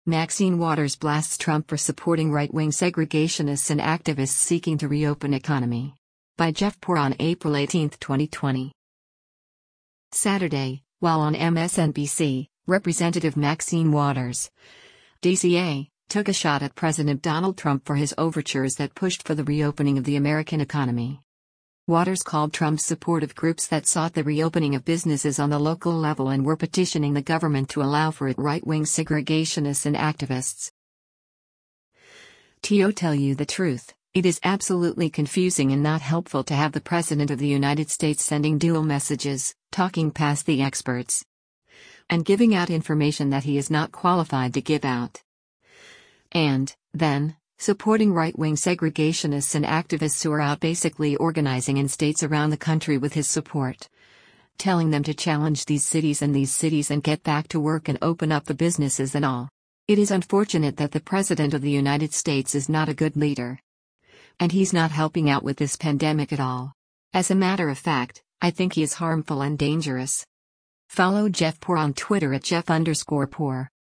Maxine Waters blasts Trump for supporting right-wing segregationists and activists seeking to reopen economy. By Jeff Poor on April 18, 2020. Saturday, while on MSNBC, Representative Maxine Waters, DCA, took a shot at President Donald Trump for his overtures that pushed for the reopening of the American economy. Waters called Trump's supportive groups that sought the reopening of businesses on the local level and were petitioning the government to allow for it right-wing segregationists and activists. To tell you the truth, it is absolutely confusing and not helpful to have the President of the United States sending dual messages, talking past the experts, and giving out information that he is not qualified to give out. And, then, supporting right-wing segregationists and activists who are out basically organizing in states around the country with his support. Telling them to challenge these cities and get back to work and open up the businesses and all. It is unfortunate that the President of the United States is not a good leader. And he's not helping out with this pandemic at all. As a matter of fact, I think he is harmful and dangerous. Follow Jeff Poor on Twitter at Jeff_Poor.